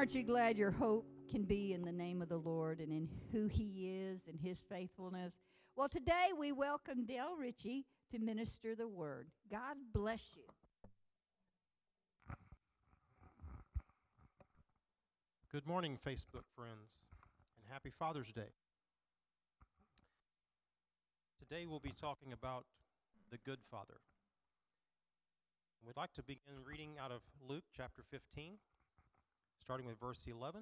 Aren't you glad your hope can be in the name of the Lord and in who He is and His faithfulness? Well, today we welcome Dale Ritchie to minister the word. God bless you. Good morning, Facebook friends, and happy Father's Day. Today we'll be talking about the Good Father. We'd like to begin reading out of Luke chapter 15, starting with verse 11.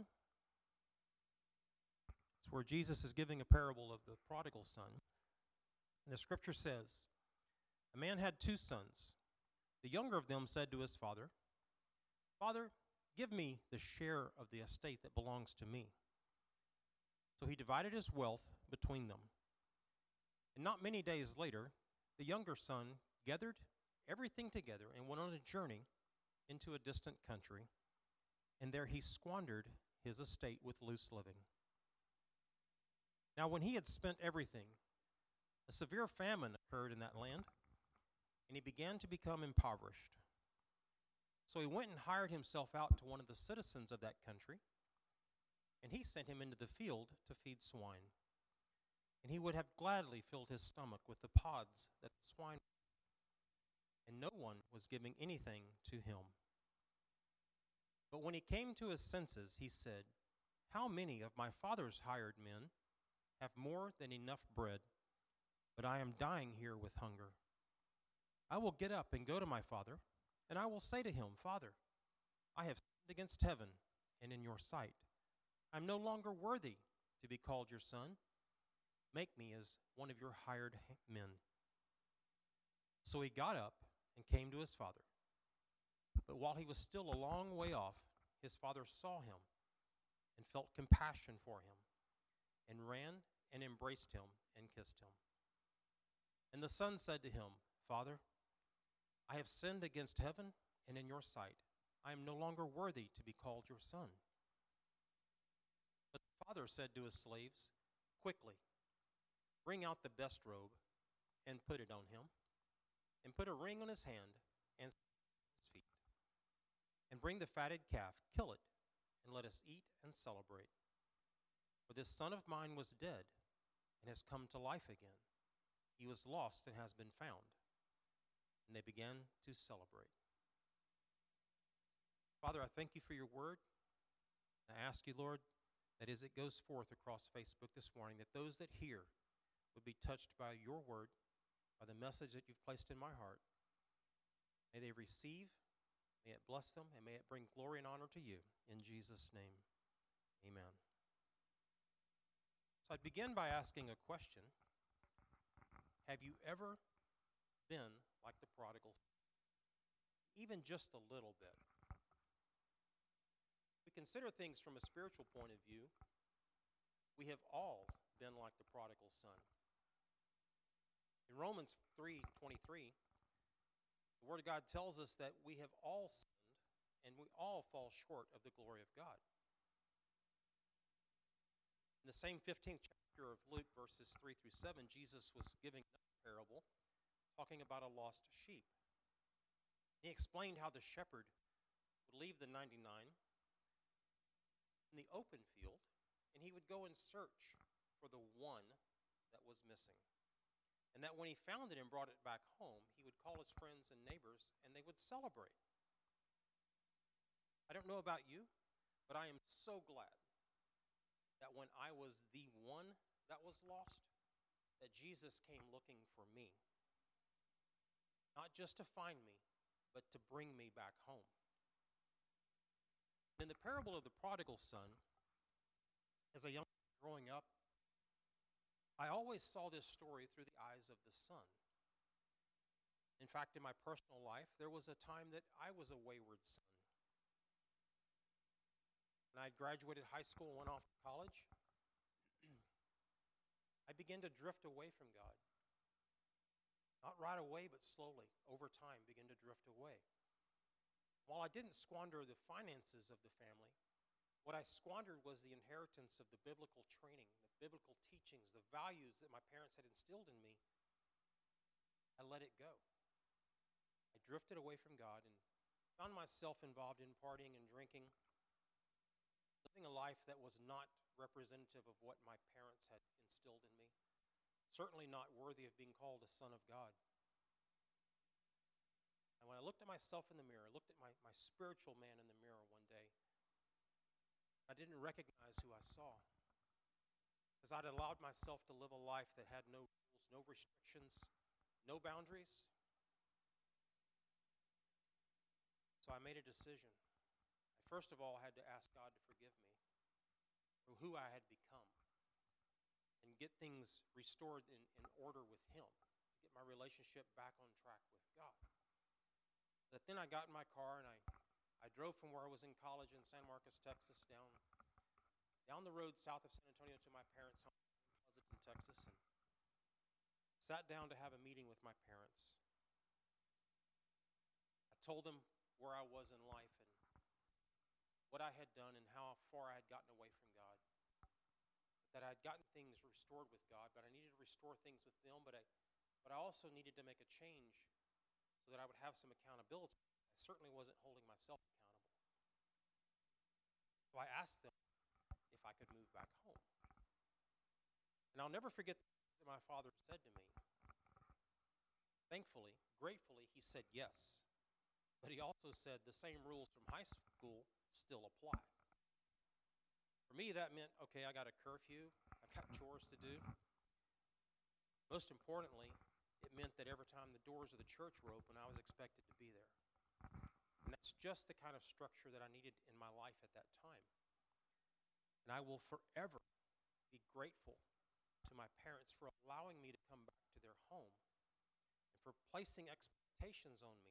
It's where Jesus is giving a parable of the prodigal son. And the scripture says, "A man had 2 sons. The younger of them said to his father, 'Father, give me the share of the estate that belongs to me.' So he divided his wealth between them. And not many days later, the younger son gathered everything together and went on a journey into a distant country, and there he squandered his estate with loose living. Now when he had spent everything, a severe famine occurred in that land, and he began to become impoverished. So he went and hired himself out to one of the citizens of that country, and he sent him into the field to feed swine. And he would have gladly filled his stomach with the pods that the swine, and no one was giving anything to him. But when he came to his senses, he said, 'How many of my father's hired men have more than enough bread, but I am dying here with hunger? I will get up and go to my father, and I will say to him, Father, I have sinned against heaven and in your sight. I am no longer worthy to be called your son. Make me as one of your hired men.' So he got up and came to his father. But while he was still a long way off, his father saw him and felt compassion for him, and ran and embraced him and kissed him. And the son said to him, 'Father, I have sinned against heaven and in your sight. I am no longer worthy to be called your son.' But the father said to his slaves, 'Quickly, bring out the best robe and put it on him, and put a ring on his hand and his feet. And bring the fatted calf, kill it, and let us eat and celebrate. For this son of mine was dead and has come to life again. He was lost and has been found.' And they began to celebrate." Father, I thank you for your word. I ask you, Lord, that as it goes forth across Facebook this morning, that those that hear would be touched by your word, by the message that you've placed in my heart. May they receive, may it bless them, and may it bring glory and honor to you. In Jesus' name, amen. So I'd begin by asking a question. Have you ever been like the prodigal? Even just a little bit. We consider things from a spiritual point of view. We have all been like the prodigal son. In Romans 3:23, the Word of God tells us that we have all sinned and we all fall short of the glory of God. In the same 15th chapter of Luke, verses 3 through 7, Jesus was giving another parable talking about a lost sheep. He explained how the shepherd would leave the 99 in the open field, and he would go and search for the one that was missing. And that when he found it and brought it back home, he would call his friends and neighbors, and they would celebrate. I don't know about you, but I am so glad that when I was the one that was lost, that Jesus came looking for me. Not just to find me, but to bring me back home. In the parable of the prodigal son, as a young man growing up, I always saw this story through the eyes of the son. In fact, in my personal life, there was a time that I was a wayward son. When I graduated high school and went off to college, I began to drift away from God. Not right away, but slowly, over time, began to drift away. While I didn't squander the finances of the family, what I squandered was the inheritance of the biblical training, the biblical teachings, the values that my parents had instilled in me. I let it go. I drifted away from God and found myself involved in partying and drinking. living a life that was not representative of what my parents had instilled in me. Certainly not worthy of being called a son of God. And when I looked at myself in the mirror, looked at my spiritual man in the mirror one day, I didn't recognize who I saw. Because I'd allowed myself to live a life that had no rules, no restrictions, no boundaries. So I made a decision. I first of all had to ask God to forgive me for who I had become and get things restored in order with Him, to get my relationship back on track with God. But then I got in my car and I drove from where I was in college in San Marcos, Texas, down the road south of San Antonio to my parents' home in Pleasanton, Texas, and sat down to have a meeting with my parents. I told them where I was in life and what I had done and how far I had gotten away from God. That I had gotten things restored with God, but I needed to restore things with them, but I also needed to make a change so that I would have some accountability. I certainly wasn't holding myself accountable. So I asked them if I could move back home. And I'll never forget that my father said to me. Thankfully, gratefully, he said yes. But he also said the same rules from high school still apply. For me, that meant, okay, I got a curfew, I've got chores to do. Most importantly, it meant that every time the doors of the church were open, I was expected to be there. And that's just the kind of structure that I needed in my life at that time. And I will forever be grateful to my parents for allowing me to come back to their home and for placing expectations on me.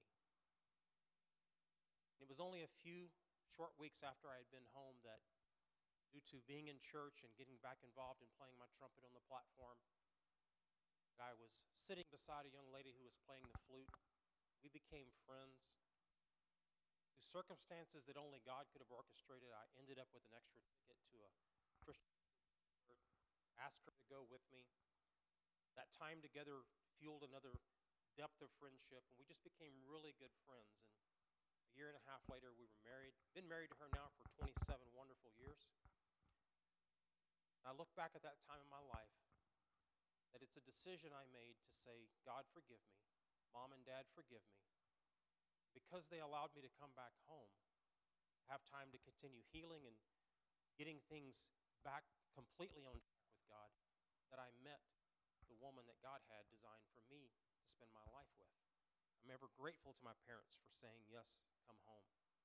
It was only a few short weeks after I had been home that, due to being in church and getting back involved in playing my trumpet on the platform, I was sitting beside a young lady who was playing the flute. We became friends. Through circumstances that only God could have orchestrated, I ended up with an extra ticket to a Christian concert, asked her to go with me. That time together fueled another depth of friendship, and we just became really good friends. And a year and a half later, we were married. Been married to her now for 27 wonderful years. And I look back at that time in my life, that it's a decision I made to say, God, forgive me. Mom and Dad, forgive me. Because they allowed me to come back home, have time to continue healing and getting things back completely on track with God, that I met the woman that God had designed for me to spend my life with. I'm ever grateful to my parents for saying, yes, come home.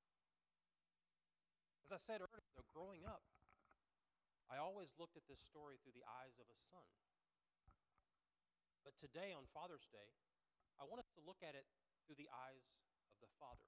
As I said earlier, though, growing up, I always looked at this story through the eyes of a son. But today, on Father's Day, I want us to look at it through the eyes of the Father.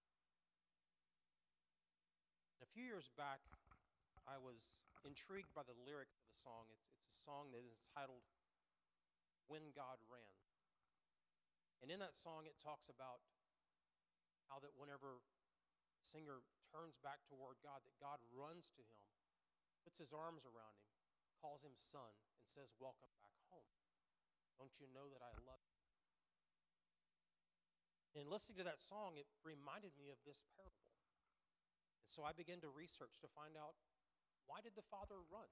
A few years back, I was intrigued by the lyrics of a song. It's a song that is titled, When God Ran. And in that song, it talks about how that whenever the singer turns back toward God, that God runs to him, puts his arms around him, calls him son, and says, welcome back home. Don't you know that I love you? And listening to that song, it reminded me of this parable. And so I began to research to find out, why did the Father run?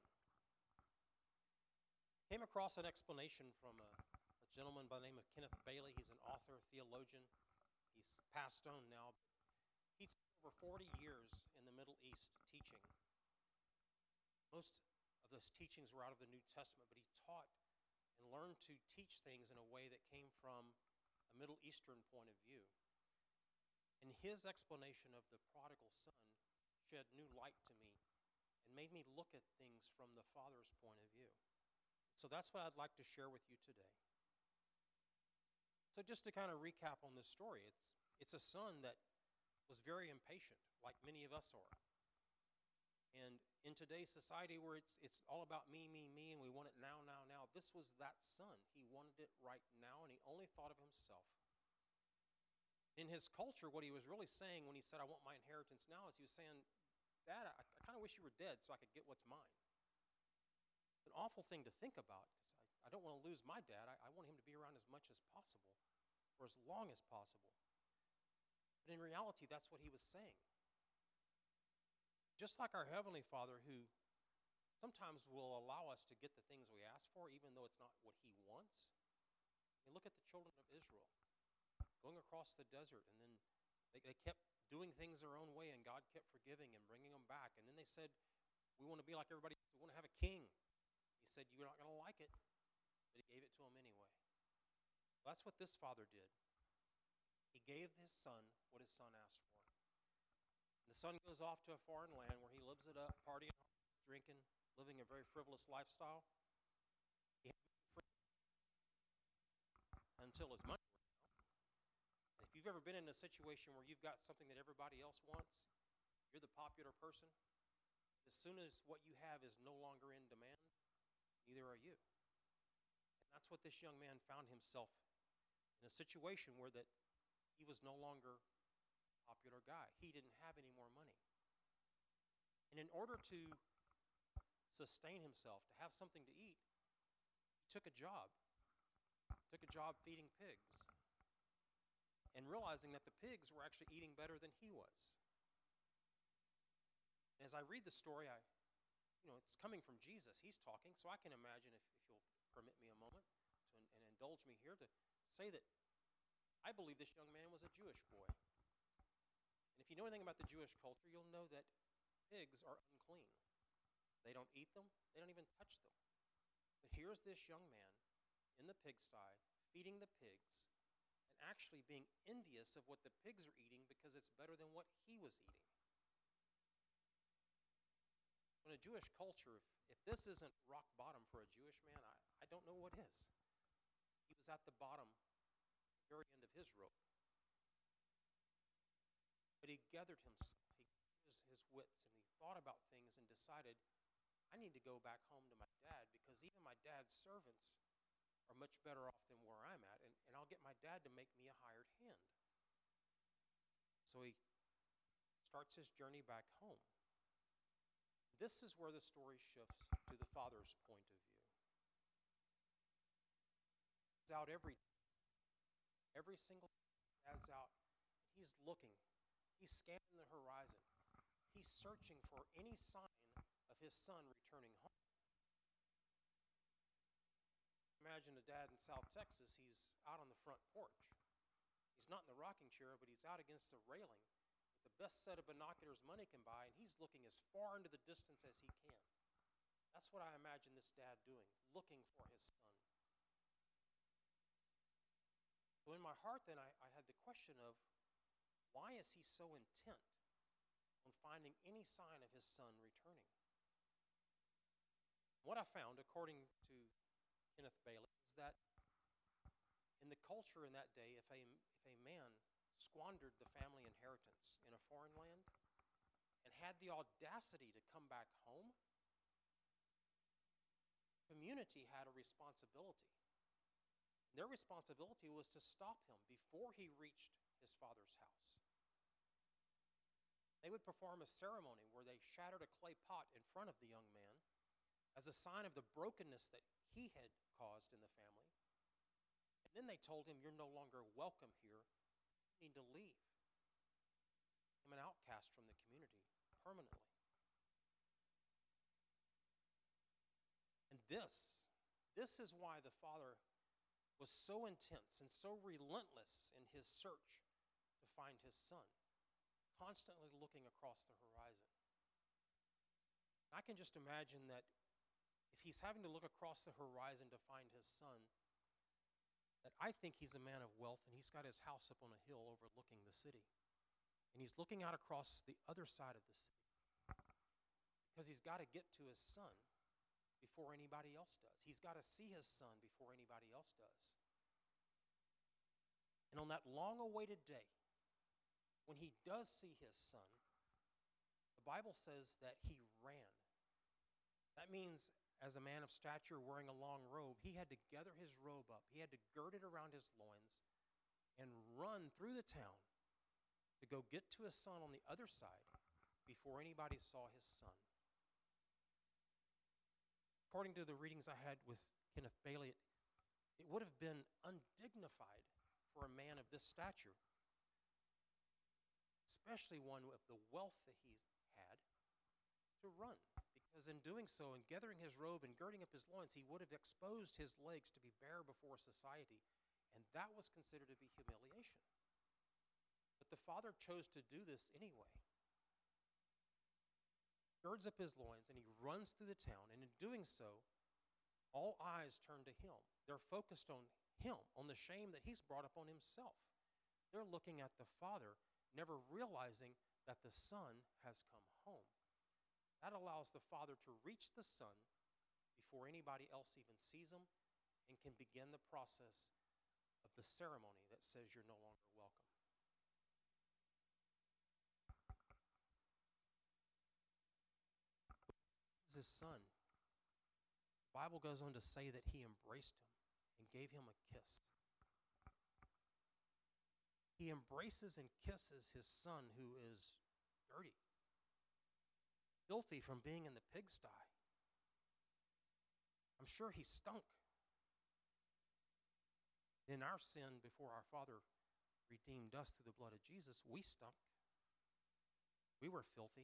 I came across an explanation from a gentleman by the name of Kenneth Bailey. He's an author, theologian. He's passed on now. He spent over 40 years in the Middle East teaching. Most of those teachings were out of the New Testament, but he taught and learned to teach things in a way that came from a Middle Eastern point of view. And his explanation of the prodigal son shed new light to me and made me look at things from the Father's point of view. So that's what I'd like to share with you today. So just to kind of recap on this story, it's a son that was very impatient, like many of us are. And in today's society where it's all about me, and we want it now, this was that son. He wanted it right now, and he only thought of himself. In his culture, what he was really saying when he said, I want my inheritance now, is he was saying, Dad, I kind of wish you were dead so I could get what's mine. It's an awful thing to think about, because I don't want to lose my dad. I want him to be around as much as possible, or as long as possible. But in reality, that's what he was saying. Just like our Heavenly Father, who sometimes will allow us to get the things we ask for, even though it's not what He wants. You look at the children of Israel going across the desert, and then they kept doing things their own way, and God kept forgiving and bringing them back. And then they said, we want to be like everybody else. We want to have a king. He said, you're not going to like it, but He gave it to them anyway. That's what this father did. He gave his son what his son asked for. And the son goes off to a foreign land where he lives it up, partying, drinking, living a very frivolous lifestyle. He had to be free until his money ran out. And if you've ever been in a situation where you've got something that everybody else wants, you're the popular person, as soon as what you have is no longer in demand, neither are you. And that's what this young man found himself in, a situation where that he was no longer a popular guy. He didn't have any more money. And in order to sustain himself, to have something to eat, he took a job feeding pigs, and realizing that the pigs were actually eating better than he was. And as I read the story, it's coming from Jesus. He's talking, so I can imagine, if you'll permit me a moment and indulge me here, to say that I believe this young man was a Jewish boy. And if you know anything about the Jewish culture, you'll know that pigs are unclean. They don't eat them. They don't even touch them. But here's this young man in the pigsty, feeding the pigs, and actually being envious of what the pigs are eating because it's better than what he was eating. In a Jewish culture, if this isn't rock bottom for a Jewish man, I don't know what is. He was at the bottom, the very end of his rope. But he gathered himself, he used his wits, and he thought about things and decided, I need to go back home to my dad, because even my dad's servants are much better off than where I'm at, and I'll get my dad to make me a hired hand. So he starts his journey back home. This is where the story shifts to the father's point of view. He's out every single day. Dad's out. He's looking. He's scanning the horizon. He's searching for any sign of his son returning home. Imagine a dad in South Texas. He's out on the front porch. He's not in the rocking chair, but he's out against the railing, the best set of binoculars money can buy, and he's looking as far into the distance as he can. That's what I imagine this dad doing, looking for his son. So in my heart then, I had the question of, why is he so intent on finding any sign of his son returning? What I found, according to Kenneth Bailey, is that in the culture in that day, if a man squandered the family inheritance in a foreign land and had the audacity to come back home, community had a responsibility. Their responsibility was to stop him before he reached his father's house. They would perform a ceremony where they shattered a clay pot in front of the young man as a sign of the brokenness that he had caused in the family. And then they told him, you're no longer welcome here. Need to leave. I'm an outcast from the community permanently. And this is why the father was so intense and so relentless in his search to find his son, constantly looking across the horizon. I can just imagine that if he's having to look across the horizon to find his son, that I think he's a man of wealth, and he's got his house up on a hill overlooking the city. And he's looking out across the other side of the city because he's got to get to his son before anybody else does. He's got to see his son before anybody else does. And on that long-awaited day, when he does see his son, the Bible says that he ran. That means, as a man of stature wearing a long robe, he had to gather his robe up. He had to gird it around his loins and run through the town to go get to his son on the other side before anybody saw his son. According to the readings I had with Kenneth Bailey, it would have been undignified for a man of this stature, especially one with the wealth that he had, to run, because in doing so and gathering his robe and girding up his loins, he would have exposed his legs to be bare before society, and that was considered to be humiliation. But the father chose to do this anyway. Girds up his loins, and he runs through the town, and in doing so, all eyes turn to him. They're focused on him, on the shame that he's brought upon himself. They're looking at the father, never realizing that the son has come home. That allows the father to reach the son before anybody else even sees him and can begin the process of the ceremony that says you're no longer welcome. His son. The Bible goes on to say that he embraced him and gave him a kiss. He embraces and kisses his son who is dirty, filthy from being in the pigsty. I'm sure he stunk. In our sin, before our Father redeemed us through the blood of Jesus, we stunk. We were filthy.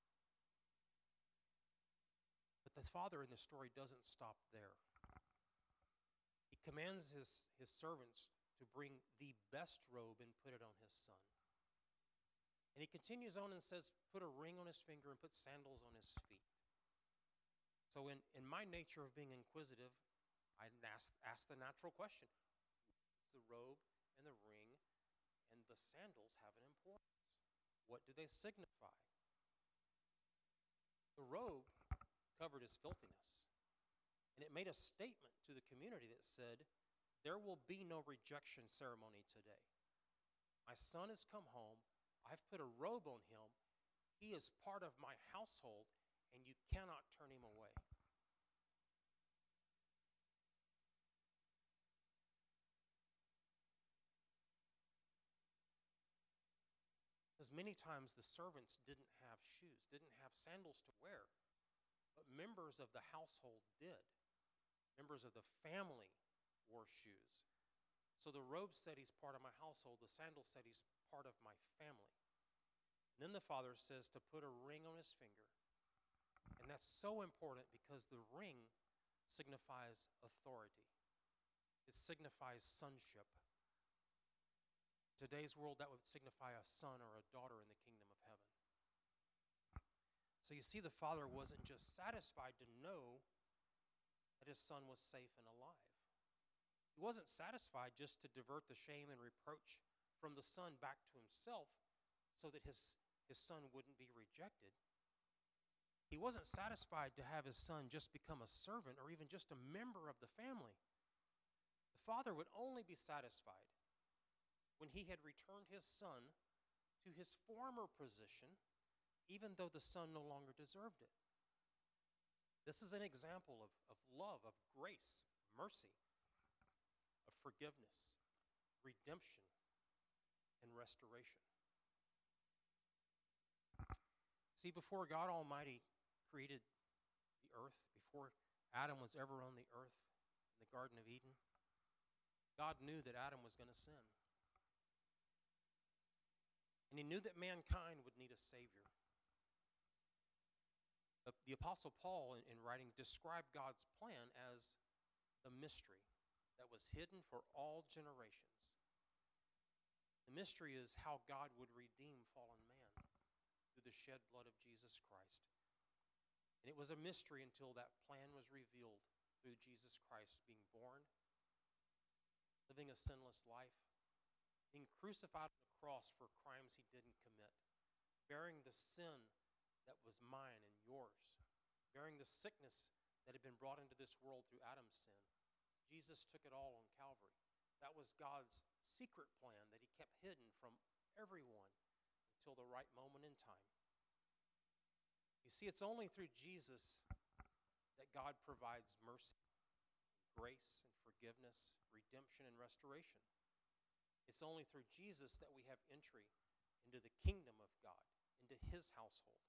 But the father in the story doesn't stop there. He commands his servants to bring the best robe and put it on his son. And he continues on and says, put a ring on his finger and put sandals on his feet. So in my nature of being inquisitive, I ask the natural question, does the robe and the ring and the sandals have an importance? What do they signify? The robe covered his filthiness. And it made a statement to the community that said, there will be no rejection ceremony today. My son has come home. I've put a robe on him. He is part of my household, and you cannot turn him away. Because many times the servants didn't have shoes, didn't have sandals to wear. But members of the household did. Members of the family wore shoes. So the robe said he's part of my household. The sandal said he's part of my family. And then the father says to put a ring on his finger. And that's so important because the ring signifies authority. It signifies sonship. In today's world, that would signify a son or a daughter in the kingdom of heaven. So you see, the father wasn't just satisfied to know that his son was safe and alive. He wasn't satisfied just to divert the shame and reproach from the son back to himself so that his son wouldn't be rejected. He wasn't satisfied to have his son just become a servant or even just a member of the family. The father would only be satisfied when he had returned his son to his former position, even though the son no longer deserved it. This is an example of love, of grace, mercy, of forgiveness, redemption, and restoration. See, before God Almighty created the earth, before Adam was ever on the earth in the Garden of Eden, God knew that Adam was going to sin. And he knew that mankind would need a Savior. The Apostle Paul, in writing, described God's plan as the mystery that was hidden for all generations. The mystery is how God would redeem fallen man through the shed blood of Jesus Christ. And it was a mystery until that plan was revealed through Jesus Christ being born, living a sinless life, being crucified on the cross for crimes he didn't commit, bearing the sin that was mine and yours, bearing the sickness that had been brought into this world through Adam's sin. Jesus took it all on Calvary. That was God's secret plan that he kept hidden from everyone until the right moment in time. You see, it's only through Jesus that God provides mercy, grace, and forgiveness, redemption, and restoration. It's only through Jesus that we have entry into the kingdom of God, into his household.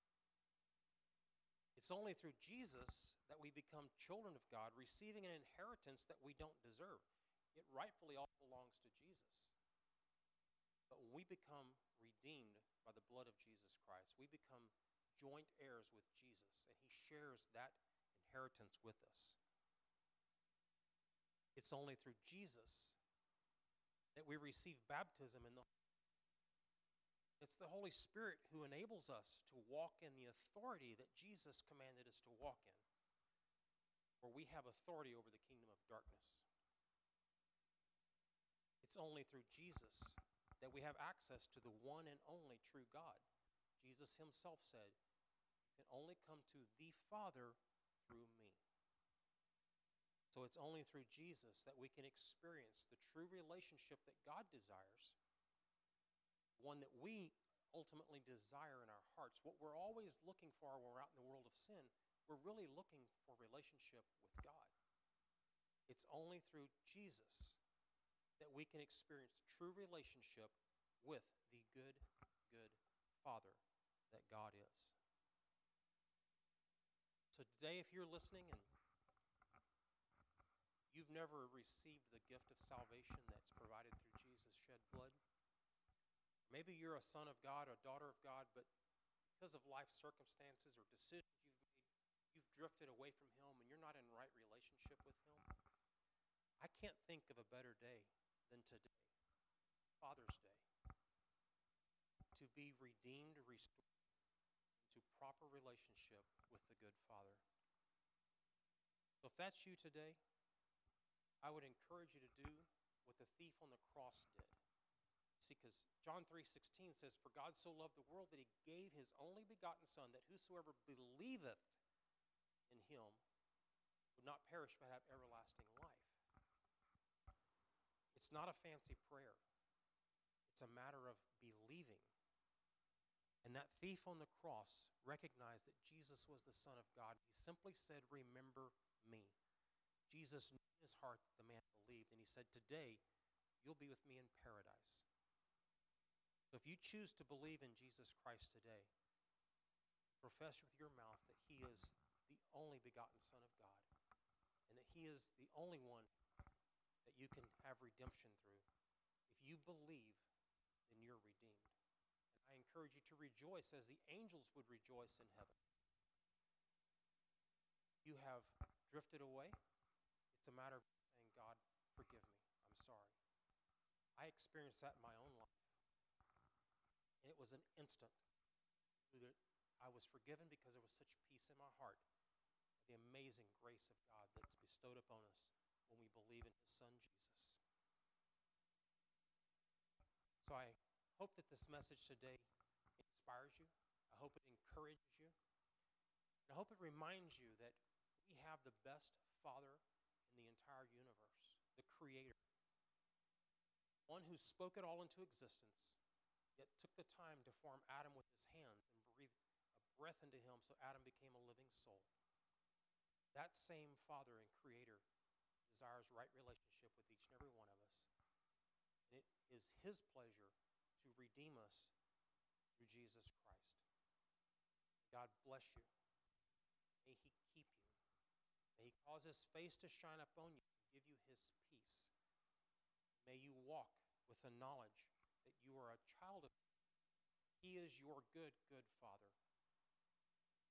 It's only through Jesus that we become children of God, receiving an inheritance that we don't deserve. It rightfully all belongs to Jesus. But when we become redeemed by the blood of Jesus Christ, we become joint heirs with Jesus, and he shares that inheritance with us. It's only through Jesus that we receive baptism in the It's the Holy Spirit who enables us to walk in the authority that Jesus commanded us to walk in, where we have authority over the kingdom of darkness. It's only through Jesus that we have access to the one and only true God. Jesus himself said, "You can only come to the Father through me." So it's only through Jesus that we can experience the true relationship that God desires, one that we ultimately desire in our hearts. What we're always looking for when we're out in the world of sin, we're really looking for relationship with God. It's only through Jesus that we can experience true relationship with the good Father that God is. So today, if you're listening and you've never received the gift of salvation that's provided through Jesus' shed blood, maybe you're a son of God, a daughter of God, but because of life circumstances or decisions you've made, you've drifted away from him and you're not in right relationship with him. I can't think of a better day than today, Father's Day, to be redeemed, restored into proper relationship with the good Father. So if that's you today, I would encourage you to do what the thief on the cross did. See, because John 3:16 says, "For God so loved the world that he gave his only begotten Son, that whosoever believeth in him would not perish but have everlasting life." It's not a fancy prayer. It's a matter of believing. And that thief on the cross recognized that Jesus was the Son of God. He simply said, "Remember me." Jesus knew in his heart that the man believed, and he said, "Today, you'll be with me in paradise." So if you choose to believe in Jesus Christ today, profess with your mouth that he is the only begotten Son of God, and that he is the only one that you can have redemption through. If you believe, then you're redeemed. And I encourage you to rejoice as the angels would rejoice in heaven. You have drifted away. It's a matter of saying, "God, forgive me. I'm sorry." I experienced that in my own life. And it was an instant. That I was forgiven because there was such peace in my heart. The amazing grace of God that's bestowed upon us when we believe in his Son, Jesus. So I hope that this message today inspires you. I hope it encourages you. And I hope it reminds you that we have the best Father in the entire universe, the Creator. One who spoke it all into existence, yet took the time to form Adam with his hands and breathed a breath into him so Adam became a living soul. That same Father and Creator desires right relationship with each and every one of us. And it is his pleasure to redeem us through Jesus Christ. May God bless you. May he keep you. May he cause his face to shine upon you and give you his peace. May you walk with the knowledge that you are a child of God. He is your good Father.